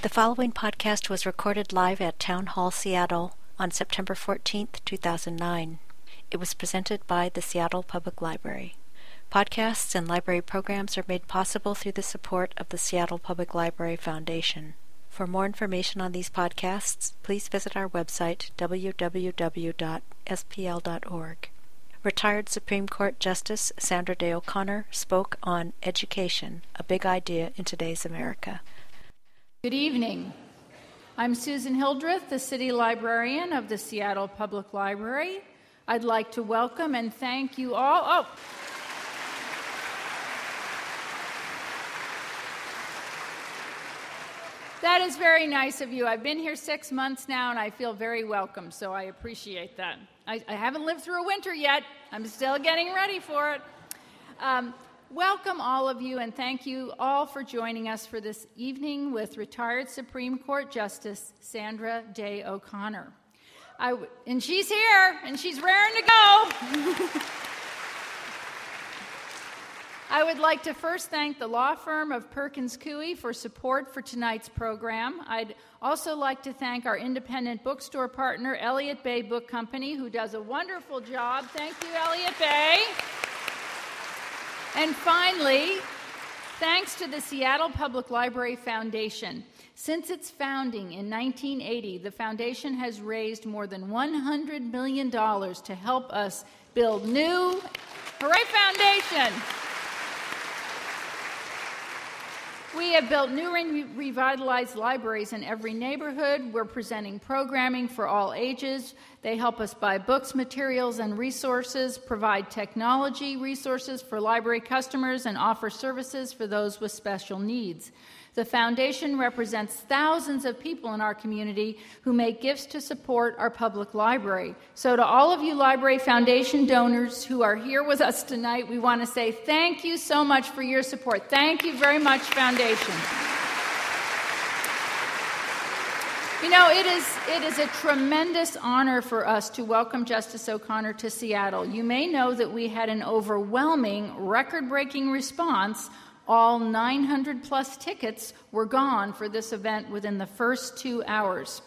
The following podcast was recorded live at Town Hall Seattle on September 14th, 2009. It was presented by the Seattle Public Library. Podcasts and library programs are made possible through the support of the Seattle Public Library Foundation. For more information on these podcasts, please visit our website, www.spl.org. Retired Supreme Court Justice Sandra Day O'Connor spoke on education, a big idea in today's America. Good evening. I'm Susan Hildreth, the City Librarian of the Seattle Public Library. I'd like to welcome and thank you all. That is very nice of you. I've been here 6 months now, and I feel very welcome, so I appreciate that. I haven't lived through a winter yet. I'm still getting ready for it. Welcome all of you, and thank you all for joining us for this evening with retired Supreme Court Justice Sandra Day O'Connor. And she's here, and she's raring to go. I would like to first thank the law firm of Perkins Coie for support for tonight's program. I'd also like to thank our independent bookstore partner, Elliott Bay Book Company, who does a wonderful job. Thank you, Elliott Bay. And finally, thanks to the Seattle Public Library Foundation. Since its founding in 1980, the foundation has raised more than $100 million to help us build new... Hooray, Foundation! We have built new and revitalized libraries in every neighborhood. We're presenting programming for all ages. They help us buy books, materials, and resources, provide technology resources for library customers, and offer services for those with special needs. The foundation represents thousands of people in our community who make gifts to support our public library. So to all of you Library Foundation donors who are here with us tonight, we want to say thank you so much for your support. Thank you very much, Foundation. You know, it is a tremendous honor for us to welcome Justice O'Connor to Seattle. You may know that we had an overwhelming, record-breaking response. All 900-plus tickets were gone for this event within the first 2 hours.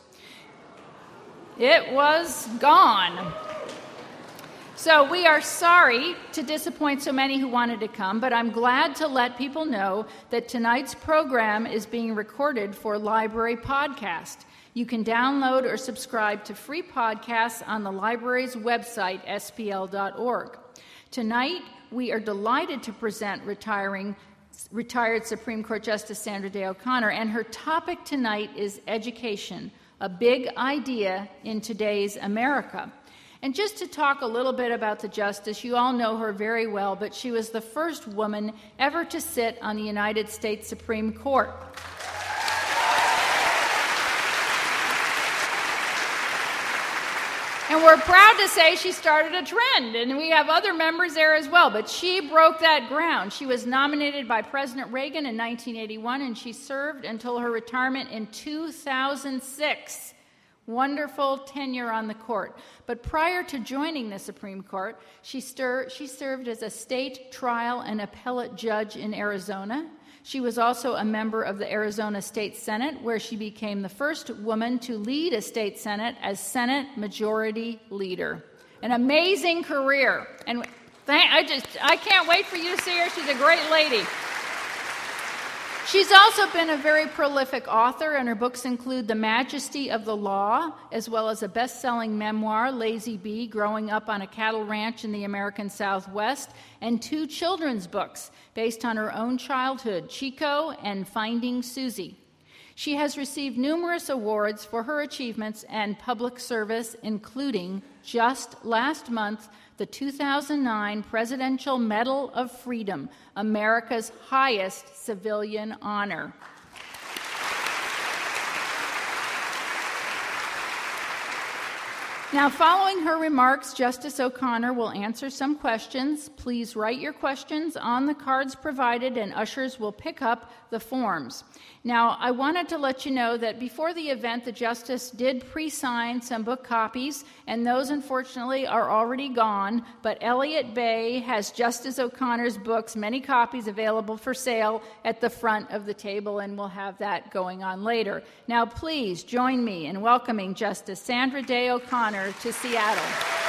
It was gone. So we are sorry to disappoint so many who wanted to come, but I'm glad to let people know that tonight's program is being recorded for Library Podcast. You can download or subscribe to free podcasts on the library's website, spl.org. Tonight, we are delighted to present retired Supreme Court Justice Sandra Day O'Connor, and her topic tonight is education, a big idea in today's America. And just to talk a little bit about the justice, you all know her very well, but she was the first woman ever to sit on the United States Supreme Court. And we're proud to say she started a trend, and we have other members there as well, but she broke that ground. She was nominated by President Reagan in 1981, and she served until her retirement in 2006. Wonderful tenure on the court. But prior to joining the Supreme Court, she served as a state trial and appellate judge in Arizona. She was also a member of the Arizona State Senate, where she became the first woman to lead a state Senate as Senate Majority Leader. An amazing career. And I can't wait for you to see her. She's a great lady. She's also been a very prolific author, and her books include The Majesty of the Law, as well as a best-selling memoir, Lazy Bee, Growing Up on a Cattle Ranch in the American Southwest, and 2 children's books based on her own childhood, Chico and Finding Susie. She has received numerous awards for her achievements and public service, including, just last month, the 2009 Presidential Medal of Freedom, America's highest civilian honor. Now, following her remarks, Justice O'Connor will answer some questions. Please write your questions on the cards provided, and ushers will pick up the forms. Now, I wanted to let you know that before the event, the Justice did pre-sign some book copies, and those, unfortunately, are already gone. But Elliott Bay has Justice O'Connor's books, many copies available for sale at the front of the table, and we'll have that going on later. Now, please join me in welcoming Justice Sandra Day O'Connor to Seattle.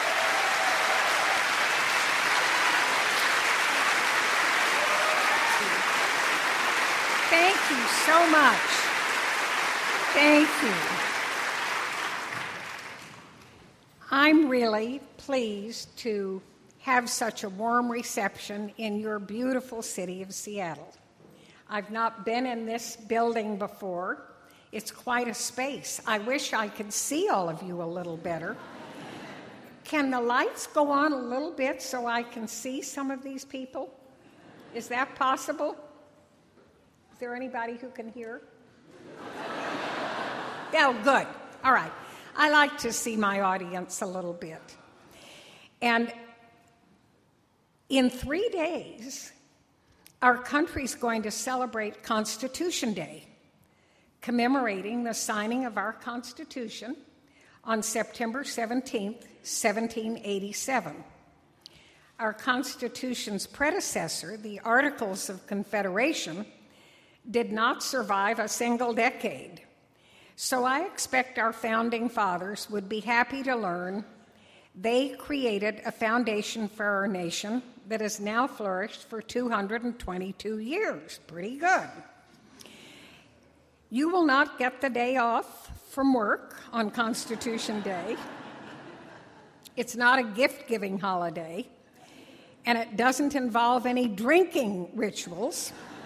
Thank you so much. Thank you. I'm really pleased to have such a warm reception in your beautiful city of Seattle. I've not been in this building before. It's quite a space. I wish I could see all of you a little better. Can the lights go on a little bit so I can see some of these people? Is that possible? Is there anybody who can hear? Oh, good. All right. I like to see my audience a little bit. And in 3 days, our country's going to celebrate Constitution Day, commemorating the signing of our Constitution on September 17th, 1787. Our Constitution's predecessor, the Articles of Confederation, did not survive a single decade. So I expect our founding fathers would be happy to learn they created a foundation for our nation that has now flourished for 222 years. Pretty good. You will not get the day off from work on Constitution Day. It's not a gift-giving holiday, and it doesn't involve any drinking rituals.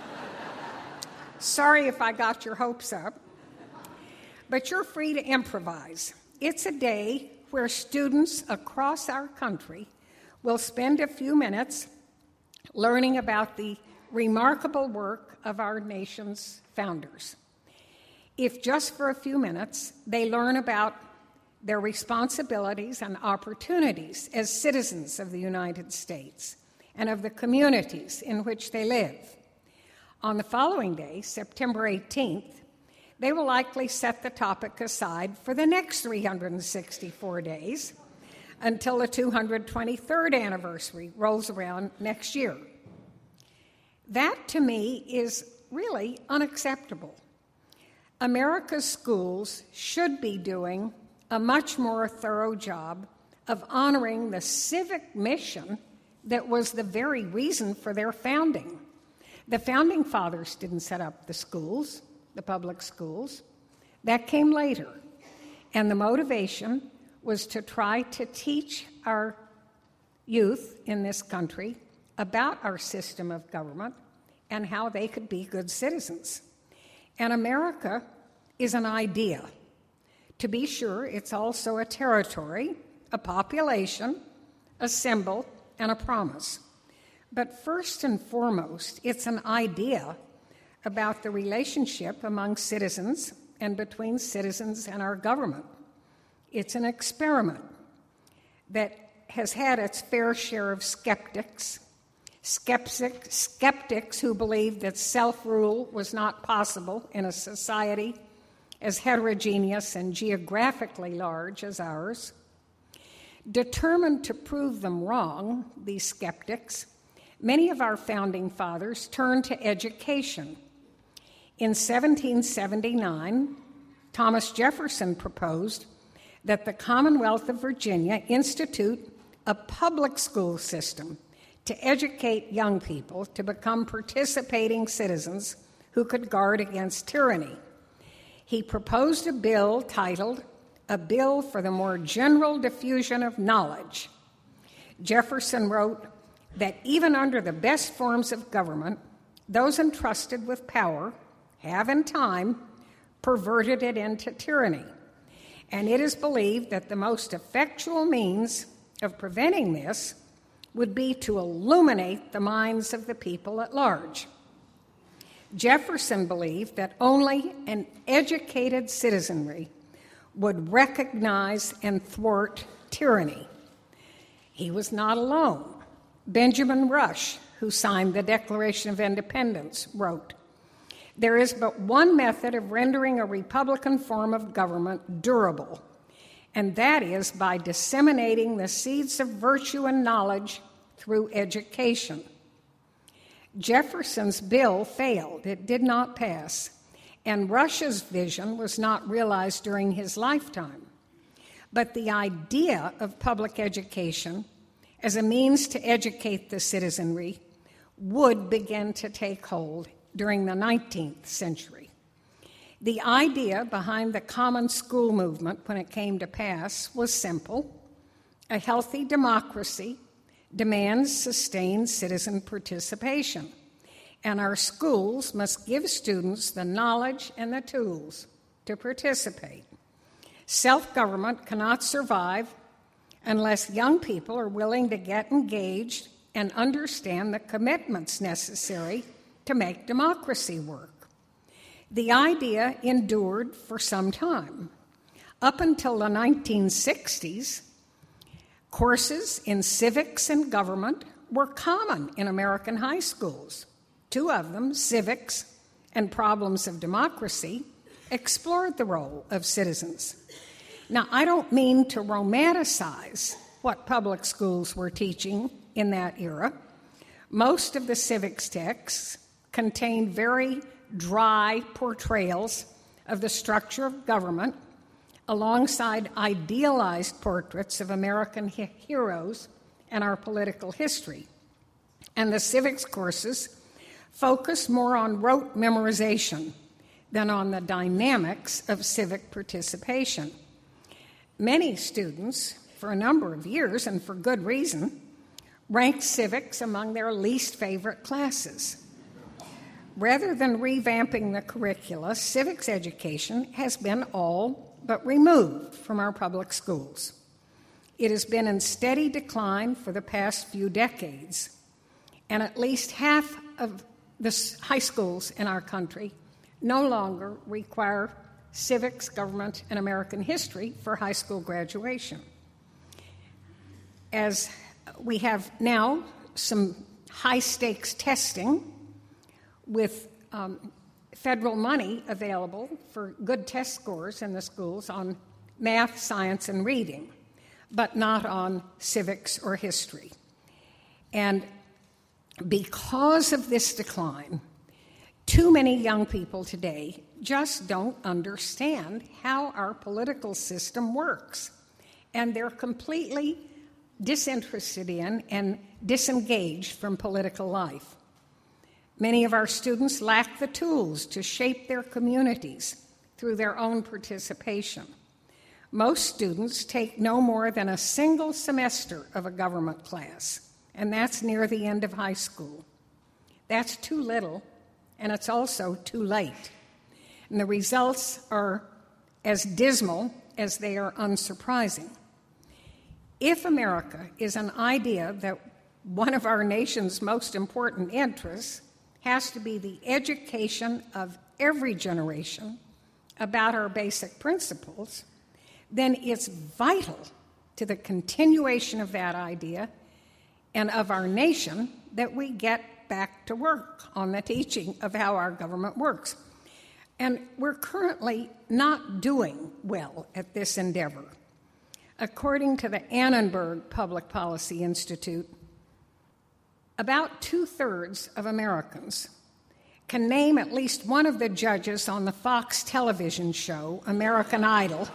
Sorry if I got your hopes up, but you're free to improvise. It's a day where students across our country will spend a few minutes learning about the remarkable work of our nation's founders. If just for a few minutes they learn about their responsibilities and opportunities as citizens of the United States and of the communities in which they live. On the following day, September 18th, they will likely set the topic aside for the next 364 days until the 223rd anniversary rolls around next year. That, to me, is really unacceptable. America's schools should be doing a much more thorough job of honoring the civic mission that was the very reason for their founding. The founding fathers didn't set up the schools, the public schools. That came later. And the motivation was to try to teach our youth in this country about our system of government and how they could be good citizens. And America is an idea. To be sure, it's also a territory, a population, a symbol, and a promise. But first and foremost, it's an idea about the relationship among citizens and between citizens and our government. It's an experiment that has had its fair share of skeptics who believed that self-rule was not possible in a society as heterogeneous and geographically large as ours. Determined to prove them wrong, these skeptics, many of our founding fathers turned to education. In 1779, Thomas Jefferson proposed that the Commonwealth of Virginia institute a public school system to educate young people to become participating citizens who could guard against tyranny. He proposed a bill titled A Bill for the More General Diffusion of Knowledge. Jefferson wrote that even under the best forms of government, those entrusted with power have in time perverted it into tyranny. And it is believed that the most effectual means of preventing this would be to illuminate the minds of the people at large. Jefferson believed that only an educated citizenry would recognize and thwart tyranny. He was not alone. Benjamin Rush, who signed the Declaration of Independence, wrote, "There is but one method of rendering a republican form of government durable, and that is by disseminating the seeds of virtue and knowledge through education." Jefferson's bill failed. It did not pass, and Rush's vision was not realized during his lifetime. But the idea of public education as a means to educate the citizenry would begin to take hold during the 19th century. The idea behind the common school movement when it came to pass was simple. A healthy democracy demands sustained citizen participation, and our schools must give students the knowledge and the tools to participate. Self-government cannot survive unless young people are willing to get engaged and understand the commitments necessary to make democracy work. The idea endured for some time. Up until the 1960s, courses in civics and government were common in American high schools. Two of them, civics and problems of democracy, explored the role of citizens. Now, I don't mean to romanticize what public schools were teaching in that era. Most of the civics texts contained very dry portrayals of the structure of government alongside idealized portraits of American heroes and our political history. And the civics courses focused more on rote memorization than on the dynamics of civic participation. Many students, for a number of years and for good reason, ranked civics among their least favorite classes. Rather than revamping the curricula, civics education has been all but removed from our public schools. It has been in steady decline for the past few decades, and at least half of the high schools in our country no longer require civics, government, and American history for high school graduation. As we have now some high-stakes testing with federal money available for good test scores in the schools on math, science, and reading, but not on civics or history. And because of this decline, too many young people today just don't understand how our political system works, and they're completely disinterested in and disengaged from political life. Many of our students lack the tools to shape their communities through their own participation. Most students take no more than a single semester of a government class, and that's near the end of high school. That's too little, and it's also too late. And the results are as dismal as they are unsurprising. If America is an idea that one of our nation's most important interests has to be the education of every generation about our basic principles, then it's vital to the continuation of that idea and of our nation that we get back to work on the teaching of how our government works. And we're currently not doing well at this endeavor. According to the Annenberg Public Policy Institute, about 2/3 of Americans can name at least one of the judges on the Fox television show, American Idol,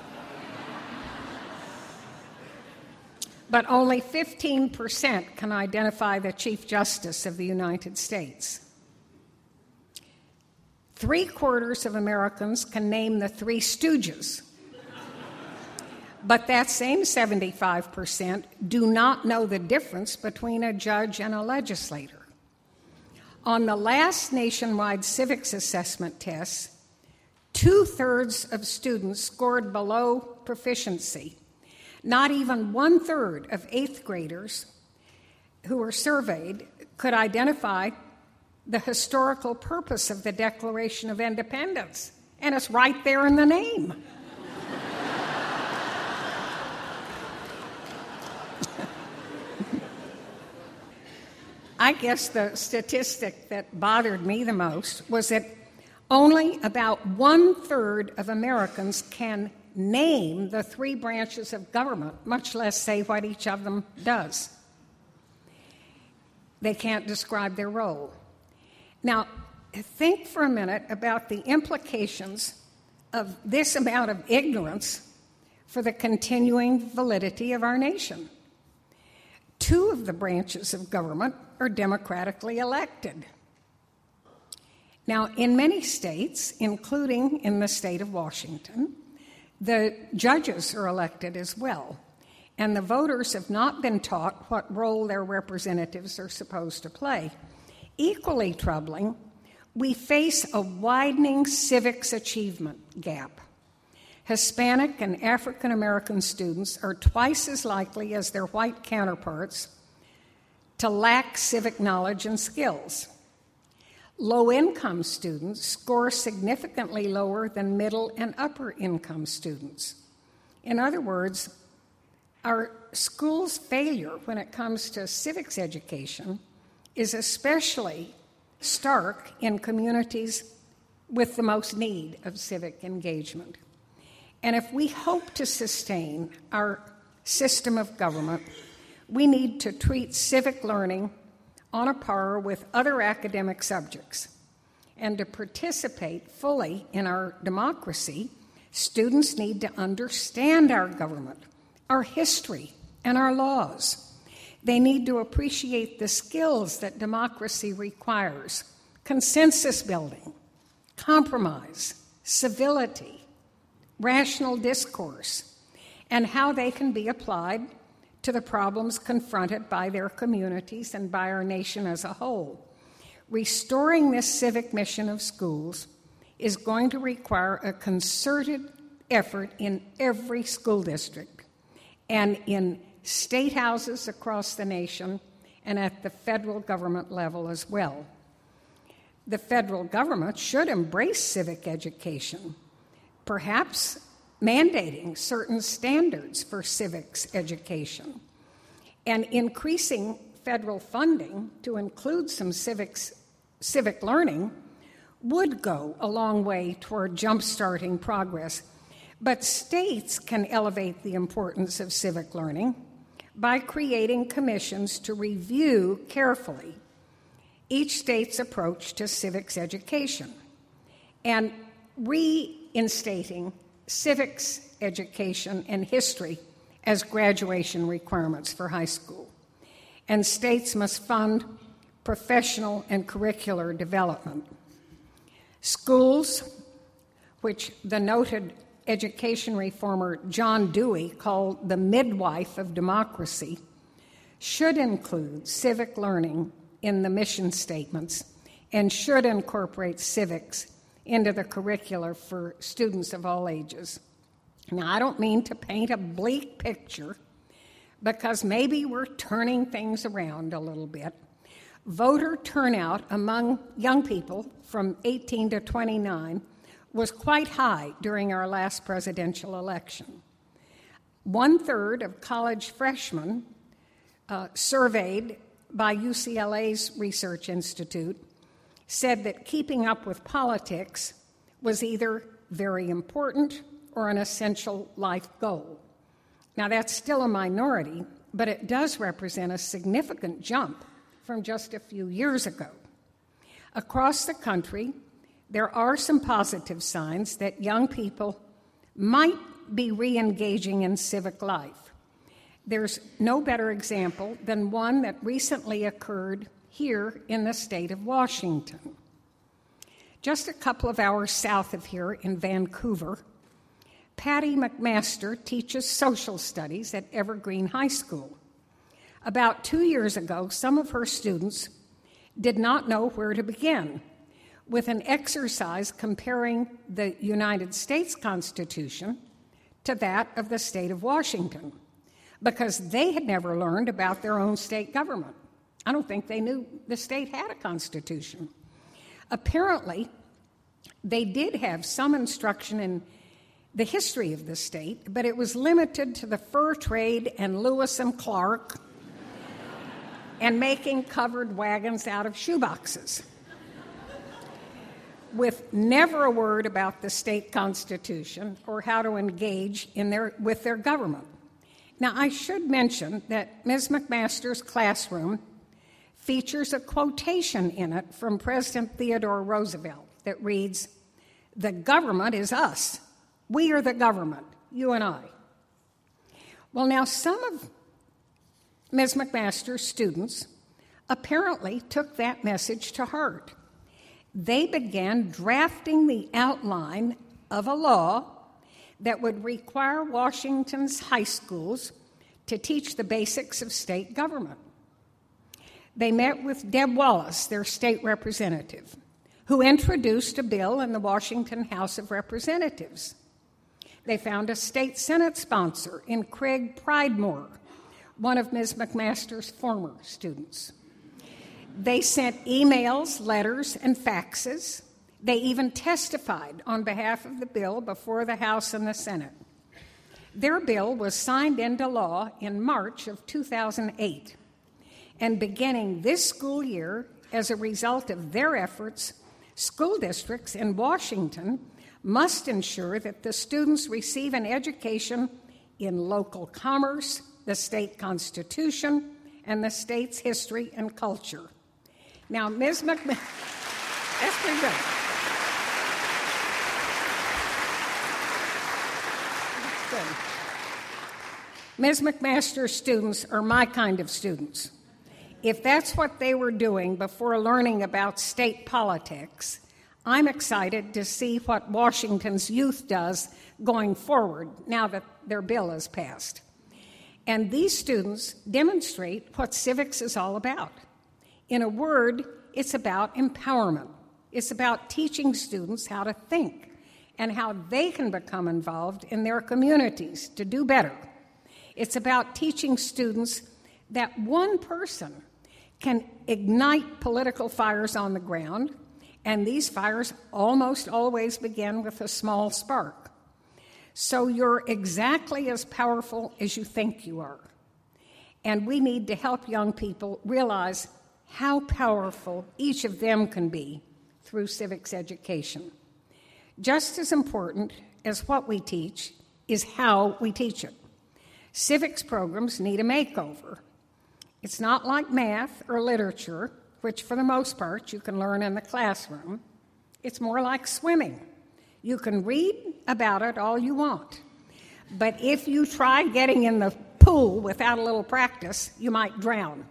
but only 15% can identify the Chief Justice of the United States. 3/4 of Americans can name the Three Stooges, but that same 75% do not know the difference between a judge and a legislator. On the last nationwide civics assessment test, 2/3 of students scored below proficiency. Not even 1/3 of 8th graders who were surveyed could identify the historical purpose of the Declaration of Independence, and it's right there in the name. I guess the statistic that bothered me the most was that only about 1/3 of Americans can name the 3 branches of government, much less say what each of them does. They can't describe their role. Now, think for a minute about the implications of this amount of ignorance for the continuing validity of our nation. 2 of the branches of government are democratically elected. Now, in many states, including in the state of Washington, the judges are elected as well, and the voters have not been taught what role their representatives are supposed to play. Equally troubling, we face a widening civics achievement gap. Hispanic and African American students are twice as likely as their white counterparts to lack civic knowledge and skills. Low-income students score significantly lower than middle and upper-income students. In other words, our school's failure when it comes to civics education is especially stark in communities with the most need of civic engagement. And if we hope to sustain our system of government, we need to treat civic learning on a par with other academic subjects. And to participate fully in our democracy, students need to understand our government, our history, and our laws. They need to appreciate the skills that democracy requires: consensus building, compromise, civility, rational discourse, and how they can be applied to the problems confronted by their communities and by our nation as a whole. Restoring this civic mission of schools is going to require a concerted effort in every school district and in state houses across the nation and at the federal government level as well. The federal government should embrace civic education, perhaps mandating certain standards for civics education, and increasing federal funding to include some civic learning would go a long way toward jump-starting progress. But states can elevate the importance of civic learning by creating commissions to review carefully each state's approach to civics education and reinstating civics education and history as graduation requirements for high school. And states must fund professional and curricular development. Schools, which the noted education reformer John Dewey called the midwife of democracy, should include civic learning in the mission statements and should incorporate civics into the curricula for students of all ages. Now, I don't mean to paint a bleak picture, because maybe we're turning things around a little bit. Voter turnout among young people from 18 to 29 was quite high during our last presidential election. 1/3 of college freshmen surveyed by UCLA's Research Institute said that keeping up with politics was either very important or an essential life goal. Now, that's still a minority, but it does represent a significant jump from just a few years ago. Across the country, there are some positive signs that young people might be re-engaging in civic life. There's no better example than one that recently occurred here in the state of Washington. Just a couple of hours south of here in Vancouver, Patty McMaster teaches social studies at Evergreen High School. About 2 years ago, some of her students did not know where to begin with an exercise comparing the United States Constitution to that of the state of Washington, because they had never learned about their own state government. I don't think they knew the state had a constitution. Apparently, they did have some instruction in the history of the state, but it was limited to the fur trade and Lewis and Clark and making covered wagons out of shoeboxes, with never a word about the state constitution or how to engage with their government. Now, I should mention that Ms. McMaster's classroom features a quotation in it from President Theodore Roosevelt that reads, "The government is us. We are the government, you and I." Well, now, some of Ms. McMaster's students apparently took that message to heart. They began drafting the outline of a law that would require Washington's high schools to teach the basics of state government. They met with Deb Wallace, their state representative, who introduced a bill in the Washington House of Representatives. They found a state Senate sponsor in Craig Pridemore, one of Ms. McMaster's former students. They sent emails, letters, and faxes. They even testified on behalf of the bill before the House and the Senate. Their bill was signed into law in March of 2008. And beginning this school year, as a result of their efforts, school districts in Washington must ensure that the students receive an education in local commerce, the state constitution, and the state's history and culture. Now, Ms. McMaster, that's pretty good. Good. Ms. McMaster's students are my kind of students. If that's what they were doing before learning about state politics, I'm excited to see what Washington's youth does going forward now that their bill is passed. And these students demonstrate what civics is all about. In a word, it's about empowerment. It's about teaching students how to think and how they can become involved in their communities to do better. It's about teaching students that one person can ignite political fires on the ground, and these fires almost always begin with a small spark. So you're exactly as powerful as you think you are. And we need to help young people realize how powerful each of them can be through civics education. Just as important as what we teach is how we teach it. Civics programs need a makeover. It's not like math or literature, which for the most part you can learn in the classroom. It's more like swimming. You can read about it all you want. But if you try getting in the pool without a little practice, you might drown.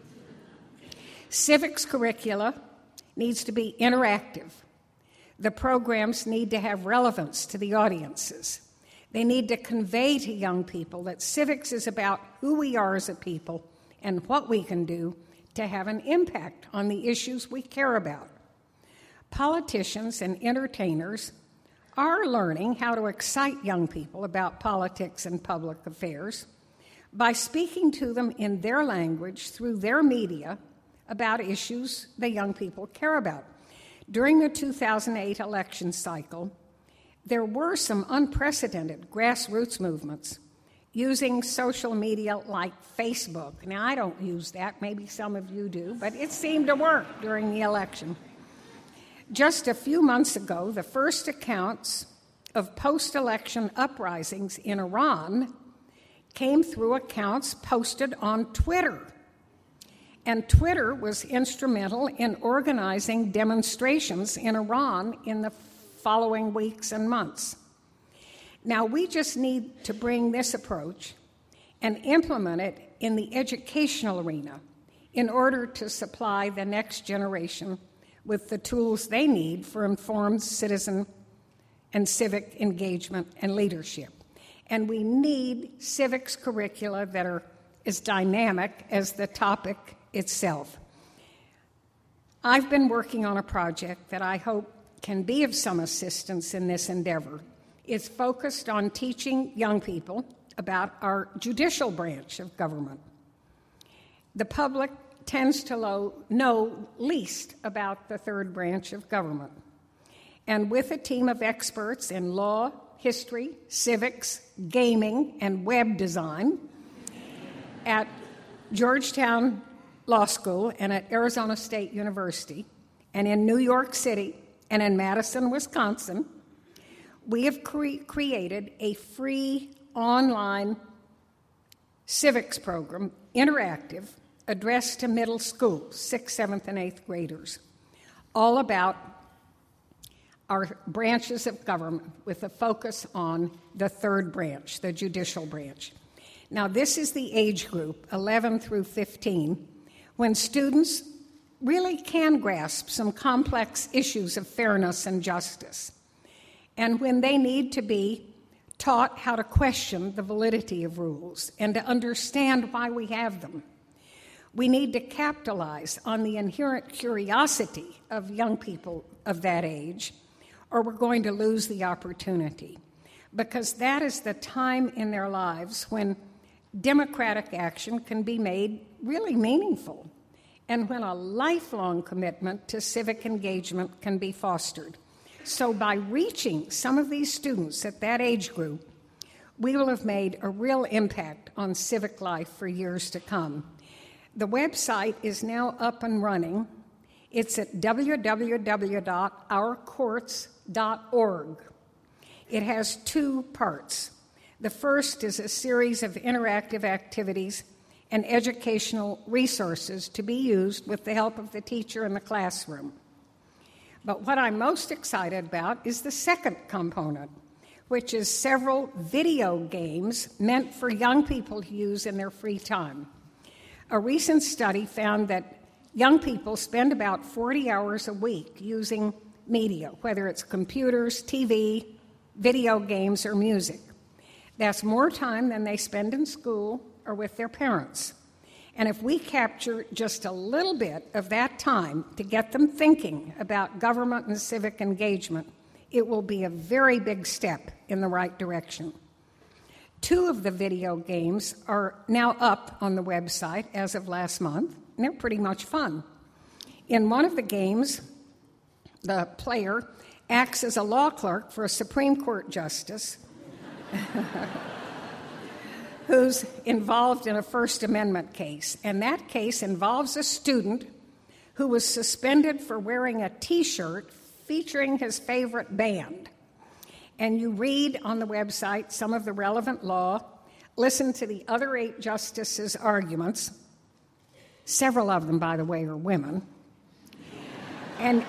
Civics curricula needs to be interactive. The programs need to have relevance to the audiences. They need to convey to young people that civics is about who we are as a people and what we can do to have an impact on the issues we care about. Politicians and entertainers are learning how to excite young people about politics and public affairs by speaking to them in their language through their media about issues the young people care about. During the 2008 election cycle, there were some unprecedented grassroots movements using social media like Facebook. Now, I don't use that. Maybe some of you do, but it seemed to work during the election. Just a few months ago, the first accounts of post-election uprisings in Iran came through accounts posted on Twitter. And Twitter was instrumental in organizing demonstrations in Iran in the following weeks and months. Now, we just need to bring this approach and implement it in the educational arena in order to supply the next generation with the tools they need for informed citizen and civic engagement and leadership. And we need civics curricula that are as dynamic as the topic itself. I've been working on a project that I hope can be of some assistance in this endeavor. It's focused on teaching young people about our judicial branch of government. The public tends to know least about the third branch of government. And with a team of experts in law, history, civics, gaming, and web design at Georgetown Law School and at Arizona State University, and in New York City and in Madison, Wisconsin, we have created a free online civics program, interactive, addressed to middle school, 6th, 7th, and 8th graders, all about our branches of government with a focus on the third branch, the judicial branch. Now, this is the age group, 11 through 15, when students really can grasp some complex issues of fairness and justice, and when they need to be taught how to question the validity of rules and to understand why we have them. We need to capitalize on the inherent curiosity of young people of that age, or we're going to lose the opportunity, because that is the time in their lives when democratic action can be made really meaningful, and when a lifelong commitment to civic engagement can be fostered. So by reaching some of these students at that age group, we will have made a real impact on civic life for years to come. The website is now up and running. It's at www.ourcourts.org. It has 2 parts. The first is a series of interactive activities and educational resources to be used with the help of the teacher in the classroom. But what I'm most excited about is the second component, which is several video games meant for young people to use in their free time. A recent study found that young people spend about 40 hours a week using media, whether it's computers, TV, video games, or music. That's more time than they spend in school or with their parents. And if we capture just a little bit of that time to get them thinking about government and civic engagement, it will be a very big step in the right direction. 2 of the video games are now up on the website as of last month, and they're pretty much fun. In one of the games, the player acts as a law clerk for a Supreme Court justice who's involved in a First Amendment case. And that case involves a student who was suspended for wearing a T-shirt featuring his favorite band. And you read on the website some of the relevant law, listen to the other 8 justices' arguments. Several of them, by the way, are women. And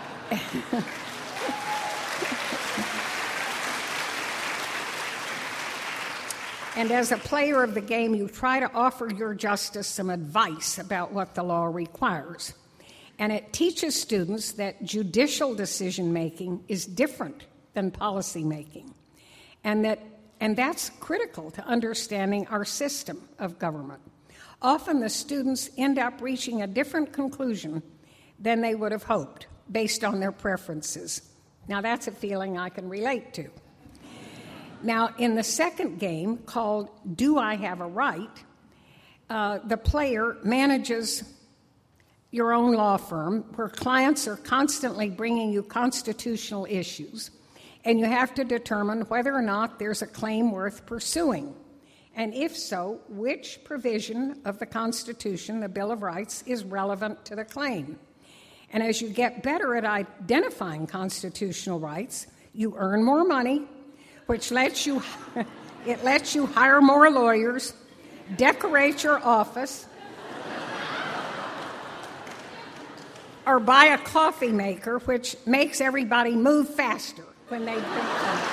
and as a player of the game, you try to offer your justice some advice about what the law requires. And it teaches students that judicial decision-making is different than policy-making, and that's critical to understanding our system of government. Often the students end up reaching a different conclusion than they would have hoped based on their preferences. Now, that's a feeling I can relate to. Now, in the second game, called Do I Have a Right?, the player manages your own law firm where clients are constantly bringing you constitutional issues, and you have to determine whether or not there's a claim worth pursuing. And if so, which provision of the Constitution, the Bill of Rights, is relevant to the claim. And as you get better at identifying constitutional rights, you earn more money, which lets you hire more lawyers, decorate your office, or buy a coffee maker, which makes everybody move faster when they drink coffee.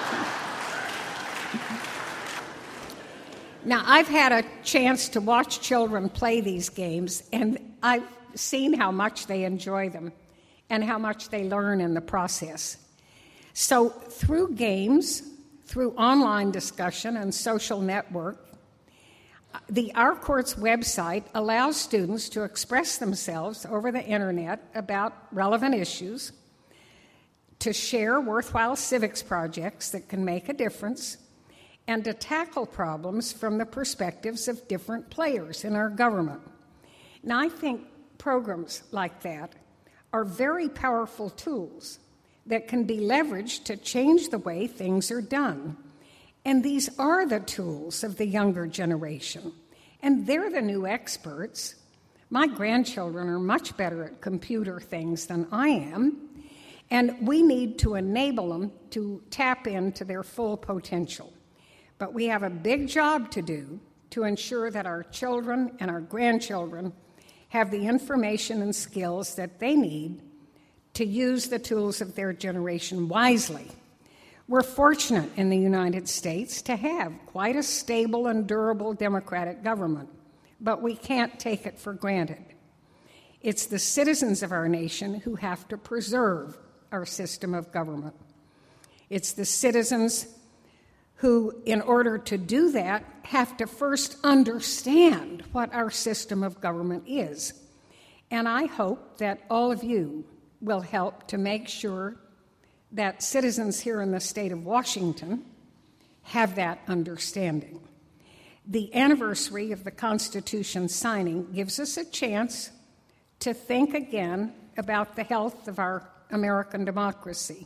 Now, I've had a chance to watch children play these games, and I've seen how much they enjoy them and how much they learn in the process. So through games, through online discussion and social network, the Our Courts website allows students to express themselves over the internet about relevant issues, to share worthwhile civics projects that can make a difference, and to tackle problems from the perspectives of different players in our government. Now, I think programs like that are very powerful tools that can be leveraged to change the way things are done. And these are the tools of the younger generation. And they're the new experts, My grandchildren are much better at computer things than I am, and we need to enable them to tap into their full potential. But we have a big job to do to ensure that our children and our grandchildren have the information and skills that they need to use the tools of their generation wisely. We're fortunate in the United States to have quite a stable and durable democratic government, but we can't take it for granted. It's the citizens of our nation who have to preserve our system of government. It's the citizens who, in order to do that, have to first understand what our system of government is. And I hope that all of you will help to make sure that citizens here in the state of Washington have that understanding. The anniversary of the Constitution signing gives us a chance to think again about the health of our American democracy.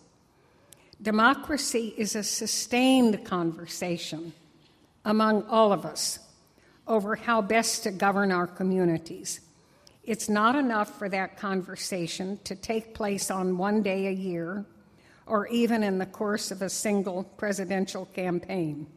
Democracy is a sustained conversation among all of us over how best to govern our communities. It's not enough for that conversation to take place on one day a year or even in the course of a single presidential campaign.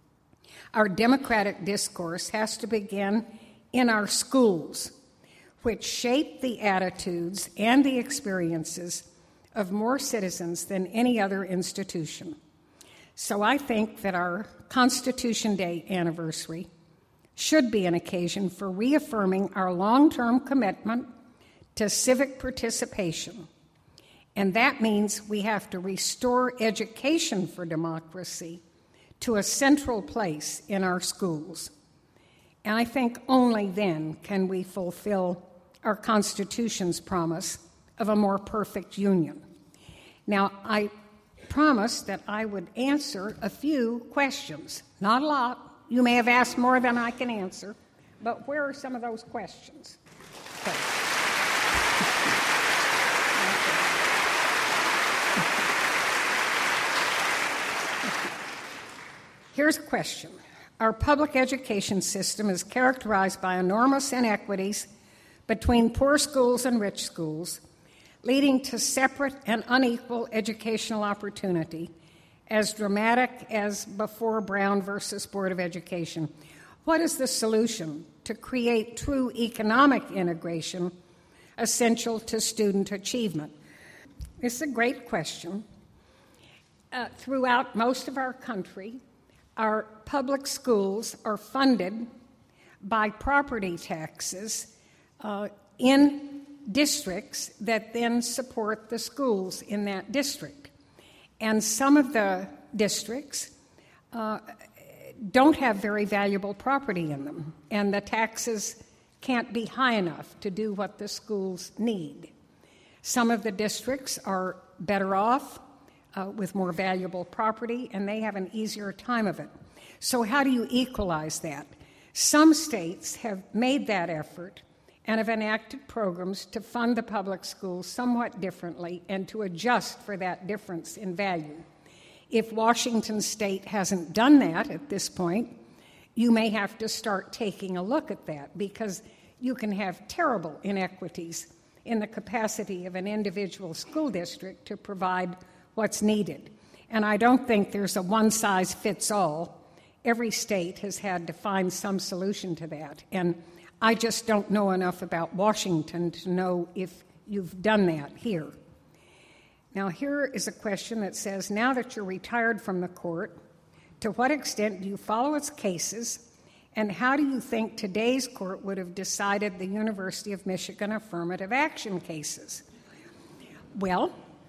Our democratic discourse has to begin in our schools, which shape the attitudes and the experiences of more citizens than any other institution. So I think that our Constitution Day anniversary should be an occasion for reaffirming our long-term commitment to civic participation. And that means we have to restore education for democracy to a central place in our schools. And I think only then can we fulfill our Constitution's promise of a more perfect union. Now, I promised that I would answer a few questions. Not a lot. You may have asked more than I can answer, but where are some of those questions? Okay. Here's a question. Our public education system is characterized by enormous inequities between poor schools and rich schools, leading to separate and unequal educational opportunity, as dramatic as before Brown versus Board of Education. What is the solution to create true economic integration essential to student achievement? This is a great question. Throughout most of our country, our public schools are funded by property taxes in districts that then support the schools in that district. And some of the districts don't have very valuable property in them, and the taxes can't be high enough to do what the schools need. Some of the districts are better off with more valuable property, and they have an easier time of it. So how do you equalize that? Some states have made that effort and have enacted programs to fund the public schools somewhat differently and to adjust for that difference in value. If Washington State hasn't done that at this point, you may have to start taking a look at that, because you can have terrible inequities in the capacity of an individual school district to provide what's needed. And I don't think there's a one-size-fits-all. Every state has had to find some solution to that. And I just don't know enough about Washington to know if you've done that here. Now, here is a question that says, now that you're retired from the court, to what extent do you follow its cases, and how do you think today's court would have decided the University of Michigan affirmative action cases? Well,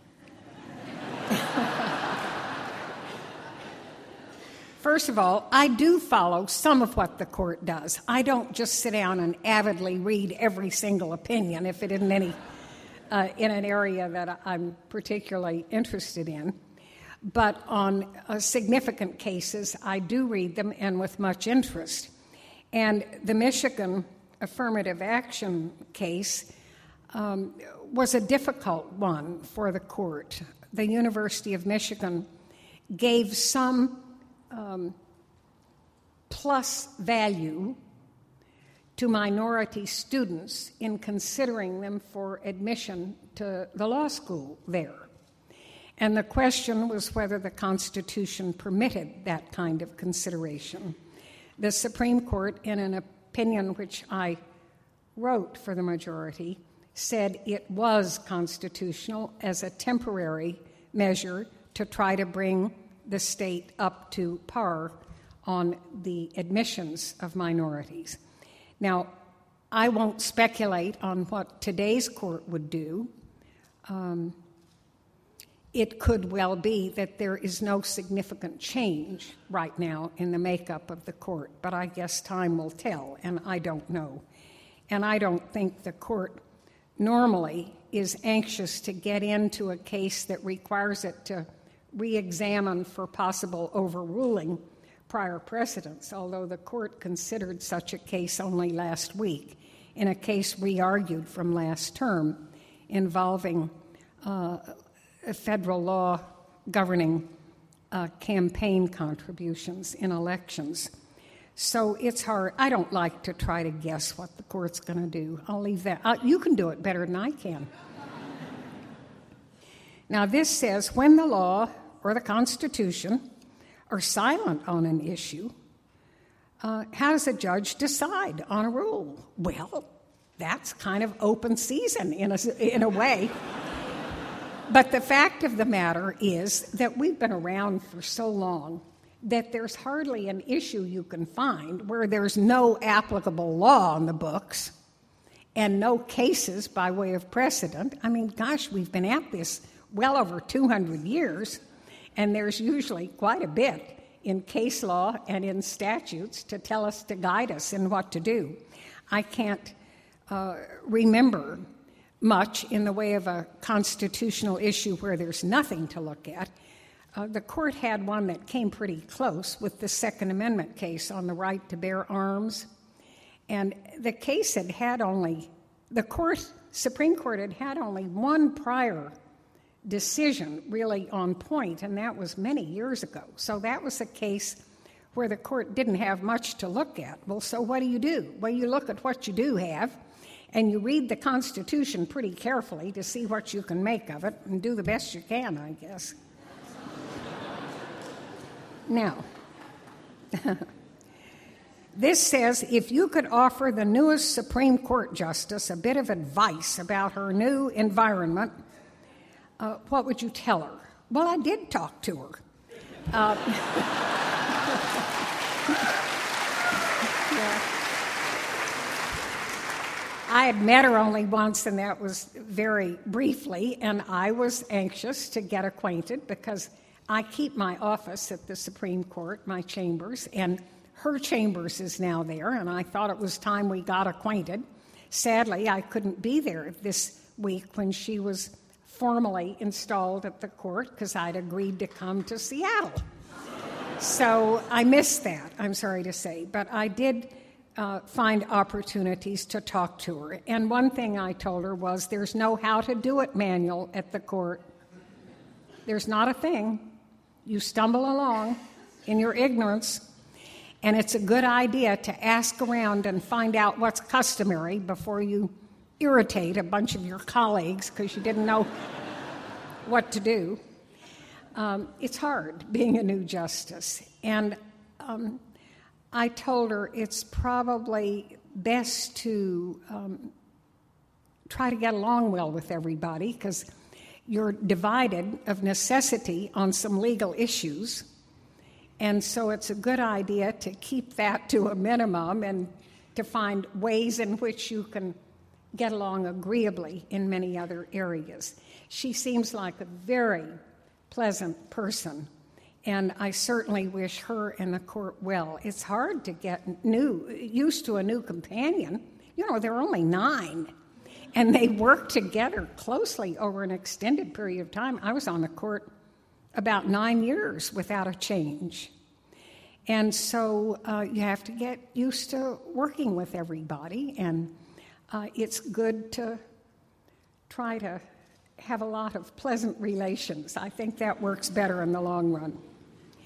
first of all, I do follow some of what the court does. I don't just sit down and avidly read every single opinion if it isn't any in an area that I'm particularly interested in. But on significant cases, I do read them, and with much interest. And the Michigan affirmative action case was a difficult one for the court. The University of Michigan gave some plus value to minority students in considering them for admission to the law school there. And the question was whether the Constitution permitted that kind of consideration. The Supreme Court, in an opinion which I wrote for the majority, said it was constitutional as a temporary measure to try to bring the state up to par on the admissions of minorities. Now, I won't speculate on what today's court would do. It could well be that there is no significant change right now in the makeup of the court, but I guess time will tell, and I don't know. And I don't think the court normally is anxious to get into a case that requires it to re-examine for possible overruling prior precedents, although the court considered such a case only last week in a case re-argued from last term involving a federal law governing campaign contributions in elections. So it's hard. I don't like to try to guess what the court's going to do. I'll leave that. You can do it better than I can. Now, this says when the law or the Constitution are silent on an issue, how does a judge decide on a rule? Well, that's kind of open season in a way. But the fact of the matter is that we've been around for so long that there's hardly an issue you can find where there's no applicable law on the books and no cases by way of precedent. I mean, gosh, we've been at this well over 200 years, and there's usually quite a bit in case law and in statutes to tell us, to guide us in what to do. I can't remember much in the way of a constitutional issue where there's nothing to look at. The court had one that came pretty close with the Second Amendment case on the right to bear arms. And the case had only, Supreme Court had only one prior decision really on point, and that was many years ago. So that was a case where the court didn't have much to look at. Well, so what do? Well, you look at what you do have, and you read the Constitution pretty carefully to see what you can make of it and do the best you can, I guess. Now, this says, if you could offer the newest Supreme Court justice a bit of advice about her new environment, what would you tell her? Well, I did talk to her. Yeah. I had met her only once, and that was very briefly, and I was anxious to get acquainted because I keep my office at the Supreme Court, my chambers, and her chambers is now there, and I thought it was time we got acquainted. Sadly, I couldn't be there this week when she was formally installed at the court because I'd agreed to come to Seattle. So I missed that, I'm sorry to say, but I did find opportunities to talk to her. And one thing I told her was there's no how-to-do-it manual at the court. There's not a thing. You stumble along in your ignorance, and it's a good idea to ask around and find out what's customary before you irritate a bunch of your colleagues because you didn't know what to do. It's hard being a new justice. And I told her it's probably best to try to get along well with everybody because you're divided of necessity on some legal issues. And so it's a good idea to keep that to a minimum and to find ways in which you can get along agreeably in many other areas. She seems like a very pleasant person, and I certainly wish her and the court well. It's hard to get used to a new companion. You know, there are only 9, and they work together closely over an extended period of time. I was on the court about 9 years without a change. And so you have to get used to working with everybody, and it's good to try to have a lot of pleasant relations. I think that works better in the long run.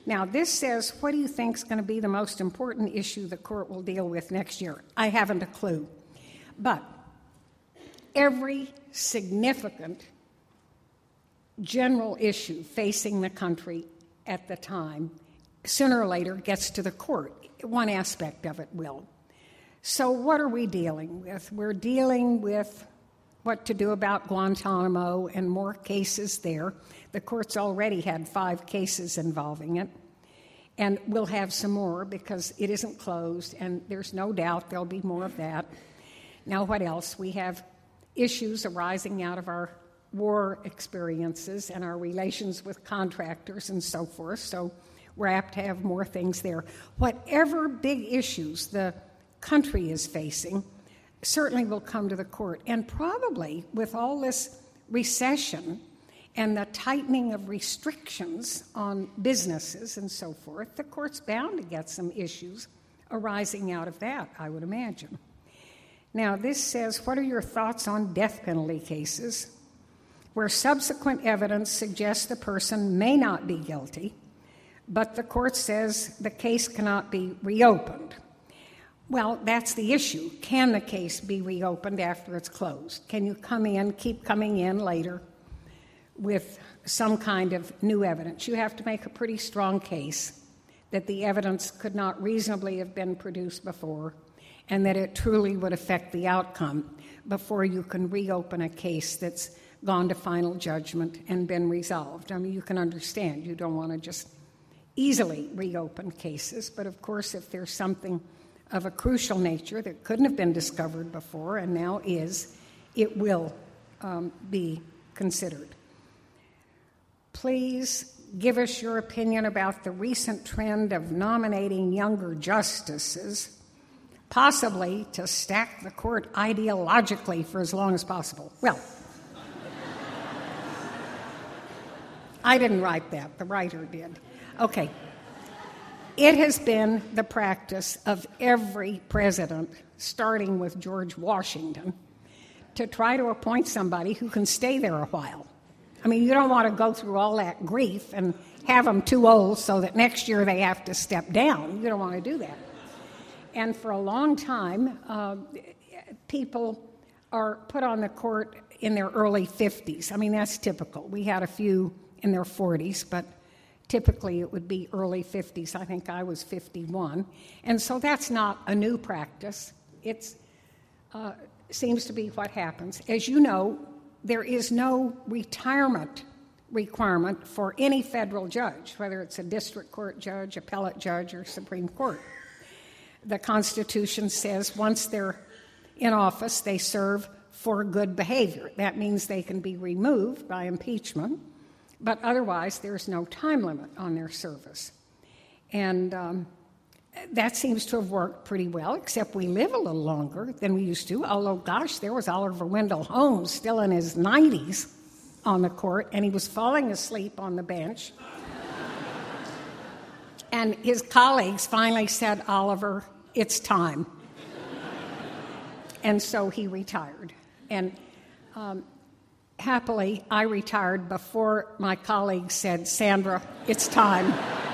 Now, this says, what do you think is going to be the most important issue the court will deal with next year? I haven't a clue. But every significant general issue facing the country at the time, sooner or later, gets to the court. One aspect of it will. So what are we dealing with? We're dealing with what to do about Guantanamo and more cases there. The court's already had 5 cases involving it. And we'll have some more because it isn't closed, and there's no doubt there'll be more of that. Now, what else? We have issues arising out of our war experiences and our relations with contractors and so forth, so we're apt to have more things there. Whatever big issues the country is facing certainly will come to the court, and probably with all this recession and the tightening of restrictions on businesses and so forth, the court's bound to get some issues arising out of that, I would imagine. Now, this says, what are your thoughts on death penalty cases where subsequent evidence suggests the person may not be guilty, but the court says the case cannot be reopened? Well, that's the issue. Can the case be reopened after it's closed? Can you keep coming in later with some kind of new evidence? You have to make a pretty strong case that the evidence could not reasonably have been produced before and that it truly would affect the outcome before you can reopen a case that's gone to final judgment and been resolved. I mean, you can understand. You don't want to just easily reopen cases, but of course, if there's something of a crucial nature that couldn't have been discovered before and now is, it will be considered. Please give us your opinion about the recent trend of nominating younger justices, possibly to stack the court ideologically for as long as possible. Well, I didn't write that. The writer did. Okay. It has been the practice of every president, starting with George Washington, to try to appoint somebody who can stay there a while. I mean, you don't want to go through all that grief and have them too old so that next year they have to step down. You don't want to do that. And for a long time, people are put on the court in their early 50s. I mean, that's typical. We had a few in their 40s, but typically it would be early 50s. I think I was 51. And so that's not a new practice. It seems to be what happens. As you know, there is no retirement requirement for any federal judge, whether it's a district court judge, appellate judge, or Supreme Court. The Constitution says once they're in office, they serve for good behavior. That means they can be removed by impeachment, but otherwise there's no time limit on their service. And that seems to have worked pretty well, except we live a little longer than we used to, although, gosh, there was Oliver Wendell Holmes still in his 90s on the court, and he was falling asleep on the bench. And his colleagues finally said, Oliver, it's time. And so he retired. And happily, I retired before my colleagues said, Sandra, it's time.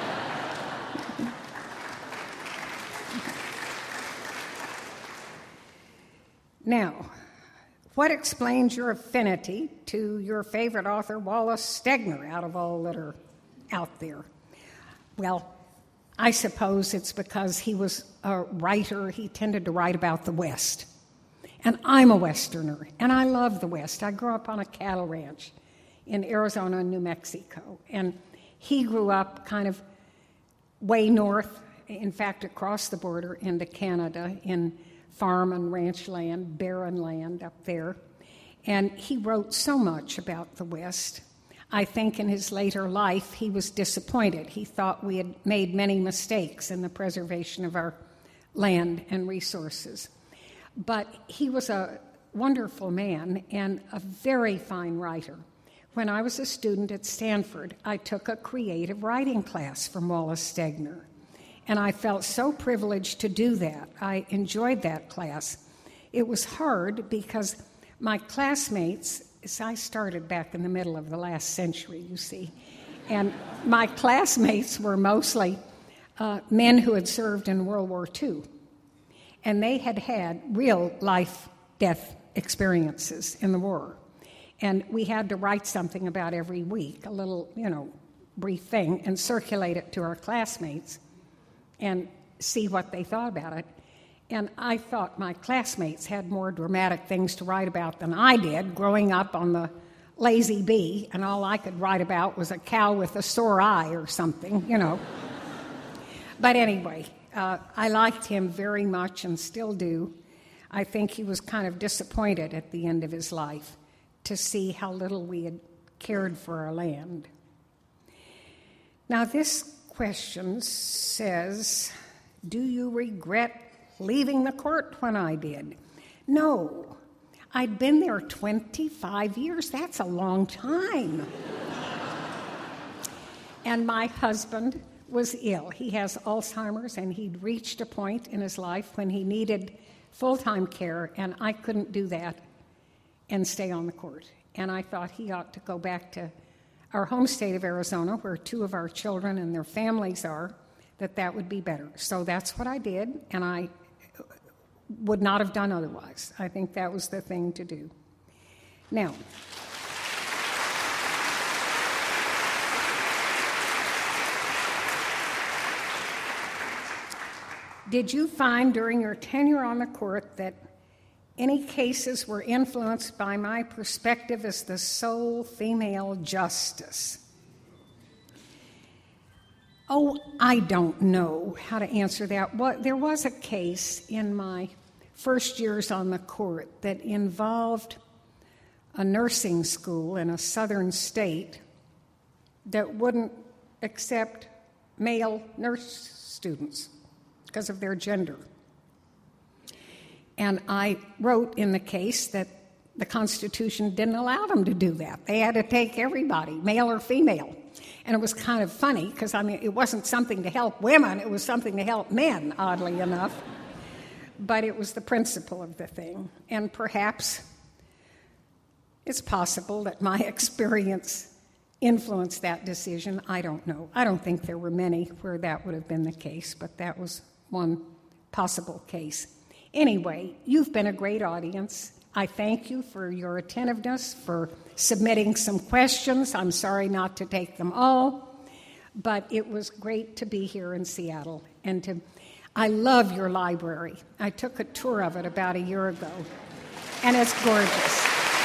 Now, what explains your affinity to your favorite author, Wallace Stegner, out of all that are out there? Well, I suppose it's because he was a writer. He tended to write about the West. And I'm a Westerner, and I love the West. I grew up on a cattle ranch in Arizona and New Mexico. And he grew up kind of way north, in fact, across the border into Canada, in farm and ranch land, barren land up there. And he wrote so much about the West. I think in his later life, he was disappointed. He thought we had made many mistakes in the preservation of our land and resources. But he was a wonderful man and a very fine writer. When I was a student at Stanford, I took a creative writing class from Wallace Stegner. And I felt so privileged to do that. I enjoyed that class. It was hard because my classmates, as I started back in the middle of the last century, you see, And my classmates were mostly men who had served in World War II. And they had had real life-death experiences in the war. And we had to write something about every week, a little, brief thing, and circulate it to our classmates and see what they thought about it. And I thought my classmates had more dramatic things to write about than I did, growing up on the Lazy Bee, and all I could write about was a cow with a sore eye or something, But anyway, I liked him very much and still do. I think he was kind of disappointed at the end of his life to see how little we had cared for our land. Now, this question says, do you regret leaving the court when I did? No. I'd been there 25 years. That's a long time. And my husband was ill. He has Alzheimer's, and he'd reached a point in his life when he needed full-time care, and I couldn't do that and stay on the court. And I thought he ought to go back to our home state of Arizona, where two of our children and their families are, that would be better. So that's what I did, and I would not have done otherwise. I think that was the thing to do. Now, did you find during your tenure on the court that any cases were influenced by my perspective as the sole female justice? Oh, I don't know how to answer that. There was a case in my first years on the court that involved a nursing school in a southern state that wouldn't accept male nurse students because of their gender. And I wrote in the case that the Constitution didn't allow them to do that. They had to take everybody, male or female. And it was kind of funny because, it wasn't something to help women. It was something to help men, oddly enough. But it was the principle of the thing. And perhaps it's possible that my experience influenced that decision. I don't know. I don't think there were many where that would have been the case, but that was one possible case. Anyway, you've been a great audience. I thank you for your attentiveness, for submitting some questions. I'm sorry not to take them all, but it was great to be here in Seattle. I love your library. I took a tour of it about a year ago, and it's gorgeous.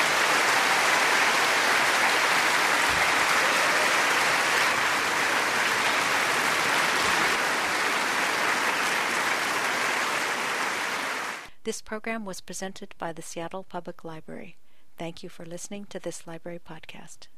This program was presented by the Seattle Public Library. Thank you for listening to this library podcast.